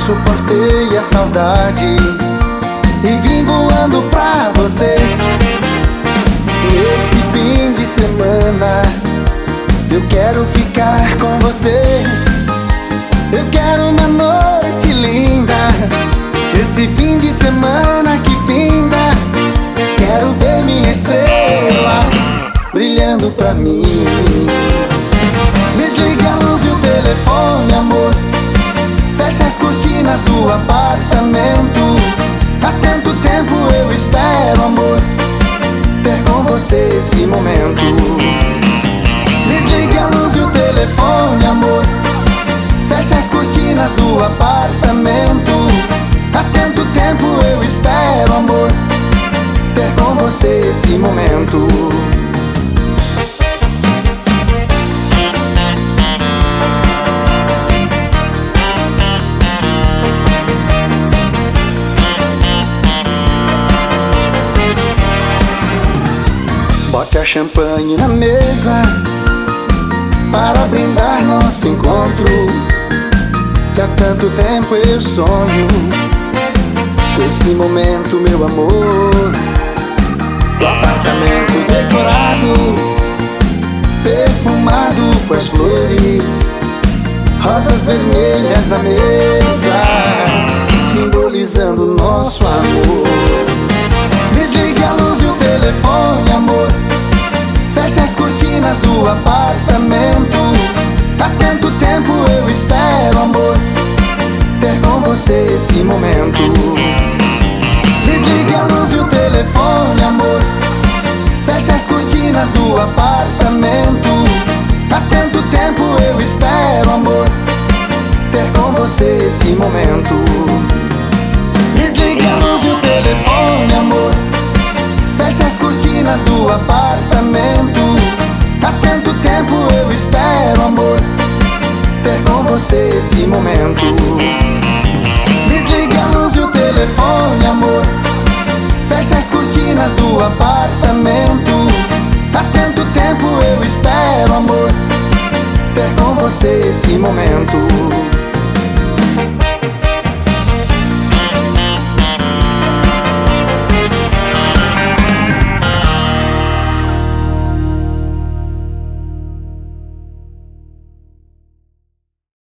suportei a saudade e vim voando pra você. Nesse fim de semana eu quero ficar com você. Eu quero uma noite linda, esse fim de semana que finda. Quero ver minha estrela brilhando pra mim. Desliga a luz e o telefone, amor. Fecha as cortinas do apartamento. Há tanto tempo eu espero, amor, ter com você esse momento. Desligue a luz e o telefone, amor. Fecha as cortinas do apartamento. Há tanto tempo eu espero, amor, ter com você esse momento. Bote a champanhe na mesa para brindar nosso encontro, que há tanto tempo eu sonho com esse momento, meu amor. O apartamento decorado, perfumado com as flores, rosas vermelhas na mesa, simbolizando nosso amor. Desligue a luz e o telefone, amor. Feche as cortinas do apartamento. Há tanto tempo eu espero, amor, ter com você esse momento. Desligue a luz e o telefone, amor. Feche as cortinas do apartamento. Há tanto tempo eu espero, amor, ter com você esse momento. Desligue a luz e o telefone, amor. Feche as cortinas do apartamento. Há tanto tempo eu espero, amor, ter com você esse momento. Desligue a luz e o telefone, amor. Feche as cortinas do apartamento. Há tanto tempo eu espero, amor, ter com você esse momento.